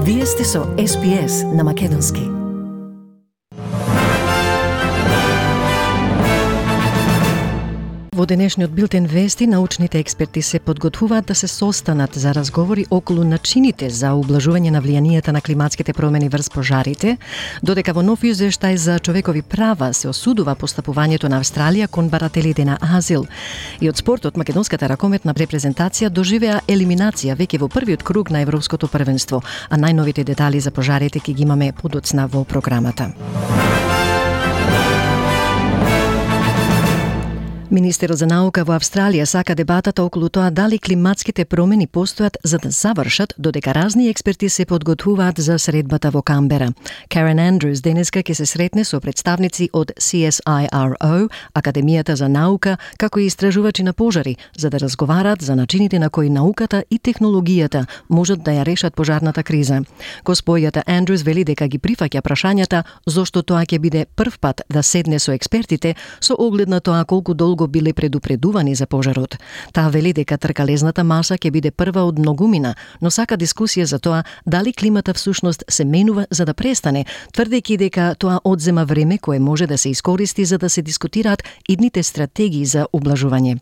Вие сте со SPS на Македонски. Во денешниот билтен вести, научните експерти се подготвуваат да се состанат за разговори околу начините за ублажување на влијанието на климатските промени врз пожарите, додека во нов извештај за човекови права се осудува постапувањето на Австралија кон барателите на азил. И од спортот, македонската ракометна репрезентација доживеа елиминација веќе во првиот круг на Европското првенство, а најновите детали за пожарите ќе ги имаме подоцна во програмата. Министерот за наука во Австралија сака дебатата околу тоа дали климатските промени постојат за да завршат, додека разни експерти се подготвуваат за средбата во Камбера. Карен Андрюс денеска ќе се сретне со представници од CSIRO, Академијата за наука, како и истражувачи на пожари, за да разговараат за начините на кои науката и технологијата можат да ја решат пожарната криза. Господјата Андрюс вели дека ги прифаќа прашањата зошто тоа ќе биде прв пат да седне со експертите со оглед на тоа колку долго биле предупредувани за пожарот. Таа вели дека тркалезната маса ќе биде прва од многумина, но сака дискусија за тоа дали климата всушност се менува за да престане, тврдејќи дека тоа одзема време кое може да се искористи за да се дискутираат идните стратегии за ублажување.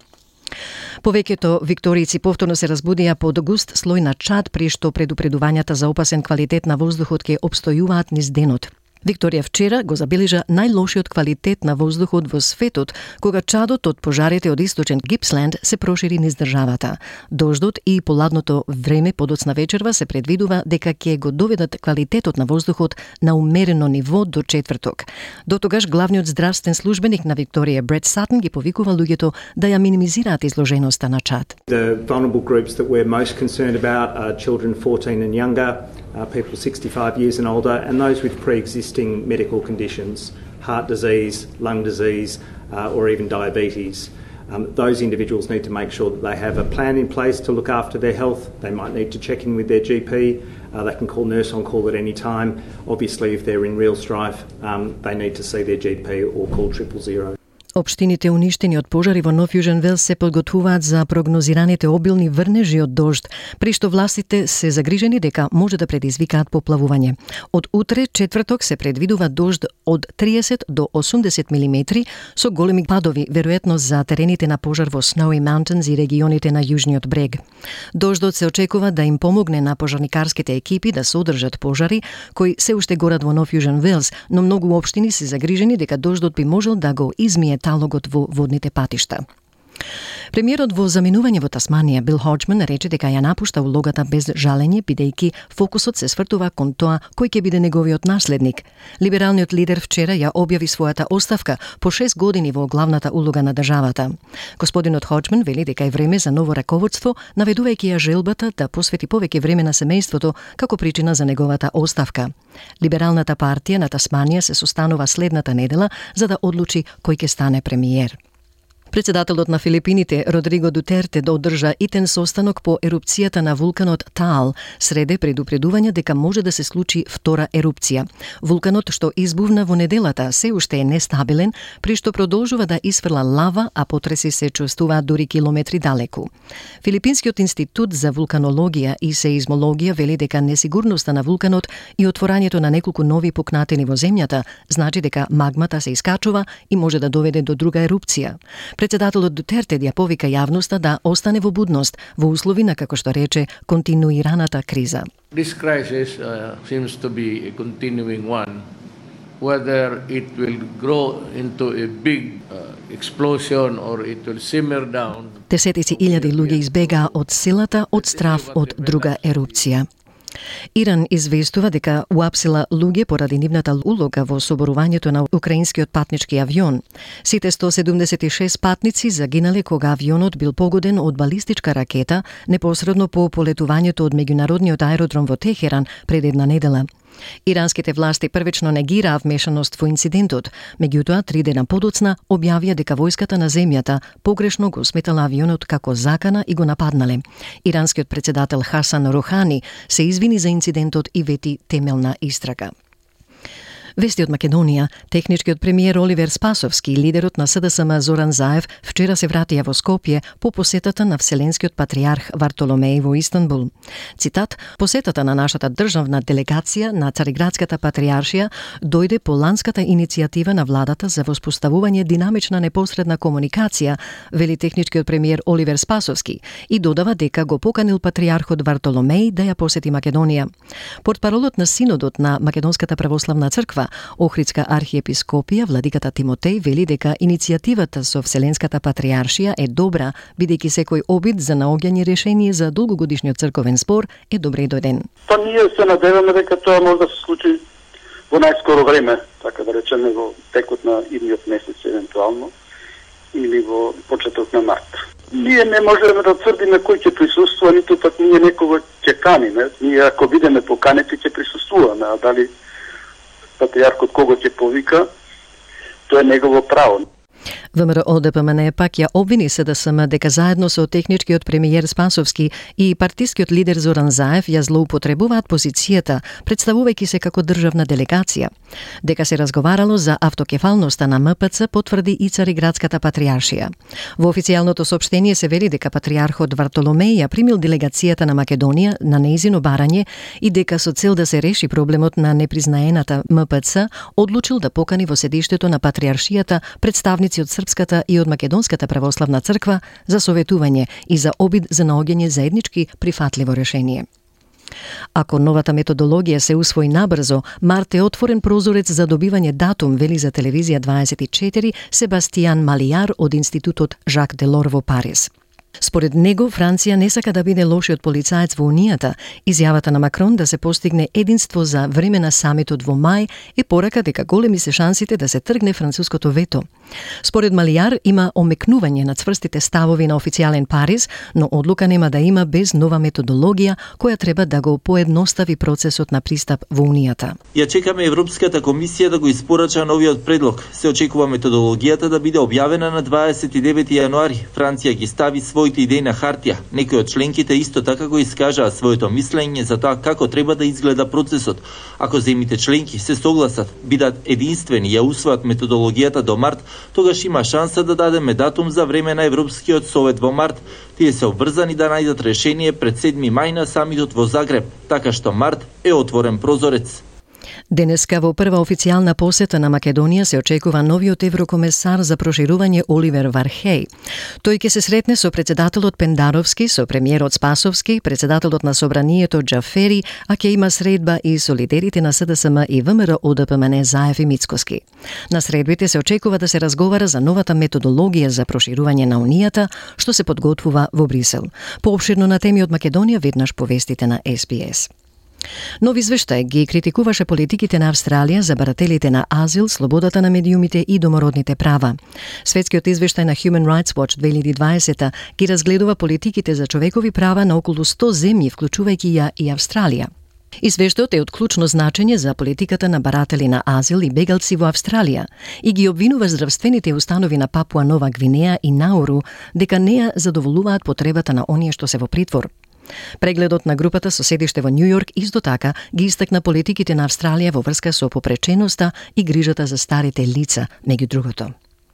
Повеќето викторијци повторно се разбудија под густ слој на чад при што предупредувањата за опасен квалитет на воздухот ќе обстојуваат низ денот. Викторија вчера го забележа најлошиот квалитет на воздухот во светот, кога чадот од пожарите од источен Гипсленд се прошири низ државата. Дождот и поладното време подоцна вечерва се предвидува дека ќе го доведат квалитетот на воздухот на умерено ниво до четврток. До тогаш главниот здравствен службеник на Викторија Брет Сатн ги повикува луѓето да ја минимизираат изложеноста на чад. The vulnerable groups that we're most concerned about are children 14 and younger, people 65 years and older, and those with pre-existing medical conditions, heart disease, lung disease, or even diabetes. Those individuals need to make sure that they have a plan in place to look after their health. They might need to check in with their GP. They can call Nurse on Call at any time. Obviously, if they're in real strife, they need to see their GP or call 000. Општините уништени од пожари во Нов Јужен Велс се подготвуваат за прогнозираните обилни врнежи од дожд, при што властите се загрижени дека може да предизвикаат поплавување. Од утре, четврток, се предвидува дожд од 30 до 80 милиметри со големи падови, веројатно за терените на пожар во Snowy Mountains и регионите на јужниот брег. Дождот се очекува да им помогне на пожарникарските екипи да се одржат пожари кои се уште горат во Нов Јужен Велс, но многу општини се загрижени дека дождот би можел да го измие талогот во водните патишта. Премиерот во заминување во Тасманија, Бил Ходжман, рече дека ја напушта улогата без жалење, бидејќи фокусот се свртува кон тоа кој ќе биде неговиот наследник. Либералниот лидер вчера ја објави својата оставка по 6 години во главната улога на државата. Господинот Ходжман вели дека е време за ново раководство, наведувајќи ја желбата да посвети повеќе време на семејството како причина за неговата оставка. Либералната партија на Тасманија се состанува следната недела за да одлучи кој ќе стане премиер. Председателот на Филипините, Родриго Дутерте, одржа итен состанок по ерупцијата на вулканот Таал, среде предупредување дека може да се случи втора ерупција. Вулканот што избувна во неделата се уште е нестабилен, при што продолжува да изфрла лава, а потреси се чувствуваат дури километри далеку. Филипинскиот институт за вулканологија и сеизмологија вели дека несигурноста на вулканот и отворањето на неколку нови пукнатини во земјата значи дека магмата се искачува и може да доведе до друга ерупција. Председателот Дутерте ја повика јавноста да остане во будност во услови на, како што рече, континуираната криза. This crisis seems to be a continuing one. Whether it will grow into a big explosion or it will simmer down. Десетици илјади луѓе избегаа од силата од страв од друга ерупција. Иран известува дека уапсила луѓе поради нивната улога во соборувањето на украинскиот патнички авион. Сите 176 патници загинале кога авионот бил погоден од балистичка ракета непосредно по полетувањето од меѓународниот аеродром во Техеран пред една недела. Иранските власти првично негираа вмешаност во инцидентот, меѓутоа 3 дена подоцна објавија дека војската на земјата погрешно го сметала авионот како закана и го нападнале. Иранскиот председател Хасан Рухани се извини за инцидентот и вети темелна истрага. Вести од Македонија, техничкиот премиер Оливер Спасовски и лидерот на СДСМ Зоран Заев вчера се вратија во Скопје по посетата на Вселенскиот патриарх Вартоломеј во Истанбул. Цитат: "Посетата на нашата државна делегација на Цариградската патриаршија дојде по ланската иницијатива на владата за воспоставување динамична непосредна комуникација", вели техничкиот премиер Оливер Спасовски и додава дека го поканил патриархот Вартоломеј да ја посети Македонија. Портпаролот на Синодот на Македонската православна црква, Охридска архиепископија, владиката Тимотеј, вели дека иницијативата со Вселенската патриаршија е добра, бидејќи секој обид за наоѓање решение за долгогодишниот црковен спор е добре дојден. Па ние се надеваме дека тоа може да се случи во најскоро време, така да речеме во текот на идниот месец евентуално или во почеток на март. Ние не можеме да тврдиме кој ќе присуствува, ниту пак ние некого ќе каниме. Ние ако бидеме поканети ќе присуствуваме, а дали патриархот кого ќе повика, тоа е негово право. ВМРО ДПМН пак ја обвини СДСМ дека заедно со техничкиот премиер Спасовски и партискиот лидер Зоран Заев ја злоупотребуваат позицијата, представувајќи се како државна делегација. Дека се разговарало за автокефалноста на МПЦ, потврди и Цариградската патриаршија. Во официјалното соопштение се вели дека патриархот Вартоломеј ја примил делегацијата на Македонија на нејзино барање и дека со цел да се реши проблемот на непризнаената МПЦ, одлучил да покани во седиштето на патриаршијата представници од Српската и од Македонската православна црква за советување и за обид за наоѓање заеднички прифатливо решение. Ако новата методологија се усвои набрзо, март е отворен прозорец за добивање датум, вели за телевизија 24 Себастијан Малијар од Институтот Жак Делор во Париз. Според него, Франција не сака да биде лошиот полицаец во Унијата. Изјавата на Макрон да се постигне единство за време на самитот во мај е порака дека големи се шансите да се тргне француското вето. Според Малијар има омекнување на цврстите ставови на официјален Париз, но одлука нема да има без нова методологија која треба да го поедностави процесот на пристап во Унијата. Ја чекаме Европската комисија да го испорача новиот предлог. Се очекува методологијата да биде објавена на 29 јануари. Франција ги стави своите идеи на хартија. Некои од членките исто така го искажаа своето мислење за тоа како треба да изгледа процесот. Ако земите членки се согласат, бидат единствени и ја усвојат методологијата до март, тогаш има шанса да дадеме датум за време на Европскиот совет во март. Тие се обврзани да најдат решение пред 7 мај на самитот во Загреб, така што март е отворен прозорец. Денеска во прва официјална посета на Македонија се очекува новиот еврокомесар за проширување Оливер Вархеј. Тој ќе се сретне со председателот Пендаровски, со премиерот Спасовски, председателот на Собранието Џафери, а ќе има средба и со лидерите на СДСМ и ВМРО ОДПМН Заев и Мицкоски. На средбите се очекува да се разговара за новата методологија за проширување на Унијата, што се подготвува во Брисел. Поопширно на теми од Македонија веднаш повестите на SBS. Нов извештај ги критикуваше политиките на Австралија за барателите на азил, слободата на медиумите и домородните права. Светскиот извештај на Human Rights Watch 2020 ги разгледува политиките за човекови права на околу 100 земји, вклучувајќи ја и Австралија. Извештајот е од клучно значење за политиката на баратели на азил и бегалци во Австралија и ги обвинува здравствените установи на Папуа Нова Гвинеја и Науру дека не ја задоволуваат потребата на оние што се во притвор. Прегледот на групата со седиште во Њујорк исто така ги истакна политиките на Австралија во врска со попреченоста и грижата за старите лица, меѓу другото.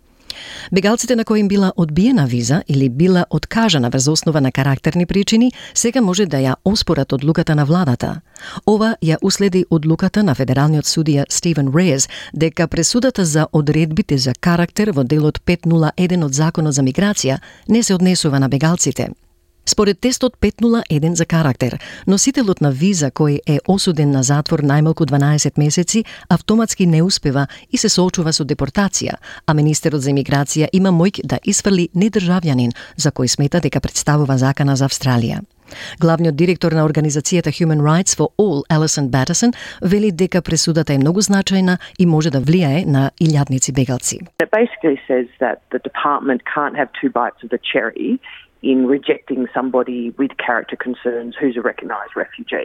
Бегалците на кои им била одбиена виза или била откажана врз основа на карактерни причини, сега може да ја оспорат одлуката на владата. Ова ја уследи одлуката на федералниот судија Стивен Рейс дека пресудата за одредбите за карактер во делот 501 од Законот за миграција не се однесува на бегалците. Според тестот 501 за карактер, носителот на виза кој е осуден на затвор најмалку 12 месеци автоматски не успева и се соочува со депортација, а министерот за имиграција има моќ да isfrли недржавјанин за кој смета дека представува закана за Австралија. Главниот директор на организацијата Human Rights for All, Alison Batterson, вели дека пресудата е многу значајна и може да влијае на илјадници бегалци. It basically says that the department can't have two bites of the cherry in rejecting somebody with character concerns who's a recognised refugee.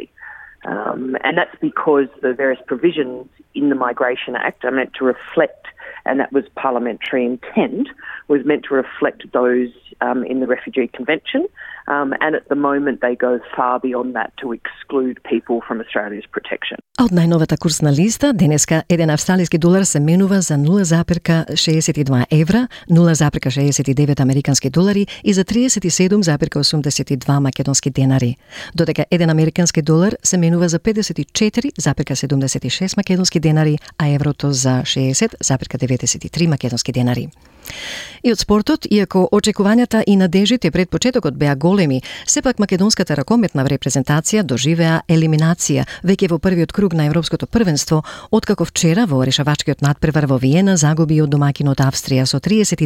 And that's because the various provisions in the Migration Act are meant to reflect, and that was parliamentary intent, was meant to reflect those in the Refugee Convention. And at the moment they go far beyond that to exclude people from Australia's protection. А од најновата курсна листа, денеска еден австралиски долар се менува за 0,62 евра, 0,69 американски долари и за 37,82 македонски денари. Додека еден американски долар се менува за 54,76 македонски денари, а еврото за 60,93 македонски денари. И од спортот, иако очекувањата и надежите пред почетокот беа големи, сепак македонската ракометна репрезентација доживеа елиминација веќе во првиот круг на Европското првенство, откако вчера во решавачкиот надпревар во Виена загуби од домакинот Австрија со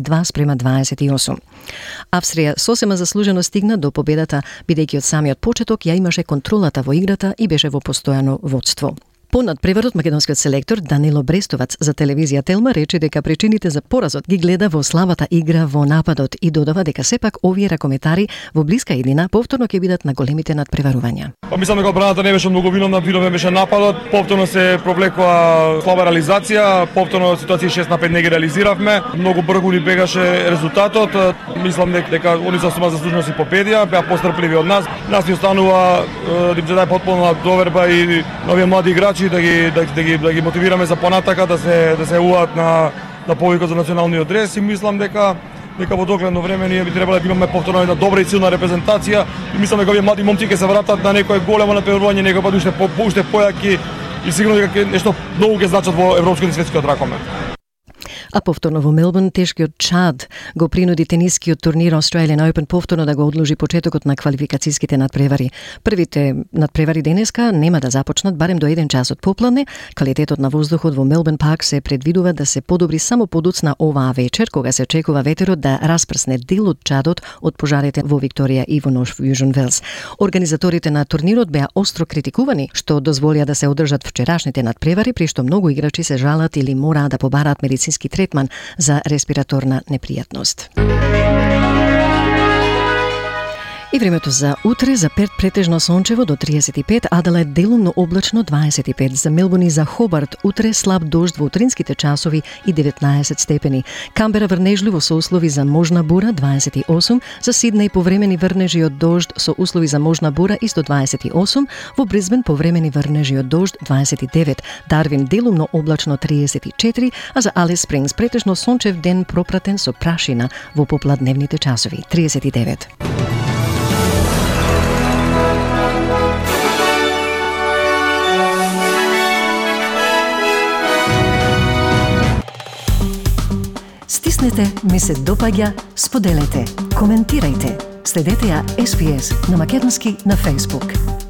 32-28. Австрија сосема заслужено стигна до победата, бидејќи од самиот почеток ја имаше контролата во играта и беше во постојано водство. По надпреварот македонскиот селектор Данило Брестовац за телевизија Телма рече дека причините за поразот ги гледа во слабата игра во нападот и додава дека сепак овие ракометари во блиска иднина повторно ќе бидат на големите надпреварувања. Мислам дека одбраната не беше многу виновна, виновен беше нападот, повторно се провлекува слаба реализација, повторно ситуација 6-5 не ги реализиравме, многу брзо ни бегаше резултатот. Мислам дека они сосема заслужено си победија, беа пострпливи од нас. Нас ни останува да дај потполна доверба и нови млади играчи да ги мотивираме за понатака да се уат на повикот за националниот дрес и мислам дека во догледно време ние би требало да имаме повторно една добра и силна репрезентација и мислам дека овие млади момци ќе се вратат на некое големо надпреварување, некој пат уште појаки и сигурно дека нешто многу ќе значат во европскиот и светскиот ракомет. А повторно во Мелбурн тешкиот Чад го принуди тенискиот турнир Australian Open повторно да го одложи почетокот на квалификацијските надпревари. Првите надпревари денеска нема да започнат барем до 1 час од попладне. Квалитетот на воздухот во Мелбурн Парк се предвидува да се подобри само подоцна оваа вечер, кога се очекува ветерот да распрсне дел од чадот од пожарите во Викторија и во Нов Јужен Велс. Организаторите на турнирот беа остро критикувани што дозволија да се одржат вчерашните надпревари, при што многу играчи се жалат или мораа да побараат медицински третман за респираторна непријатност. И времето за утре, за Перт претежно сончево до 35, Аделаид делумно облачно 25, за Мелбурн и за Хобарт утре слаб дожд во утринските часови и 19 степени. Камбера врнежливо со услови за можна бура 28, за Сиднеј повремени врнежи од дожд со услови за можна бура исто 28, во Брисбен повремени врнежи од дожд 29, Дарвин делумно облачно 34, а за Алис Спрингс претежно сончев ден пропратен со прашина во попладневните часови 39. Стиснете, ми се допаѓа, споделете, коментирајте. Следете ја SPS на македонски на Facebook.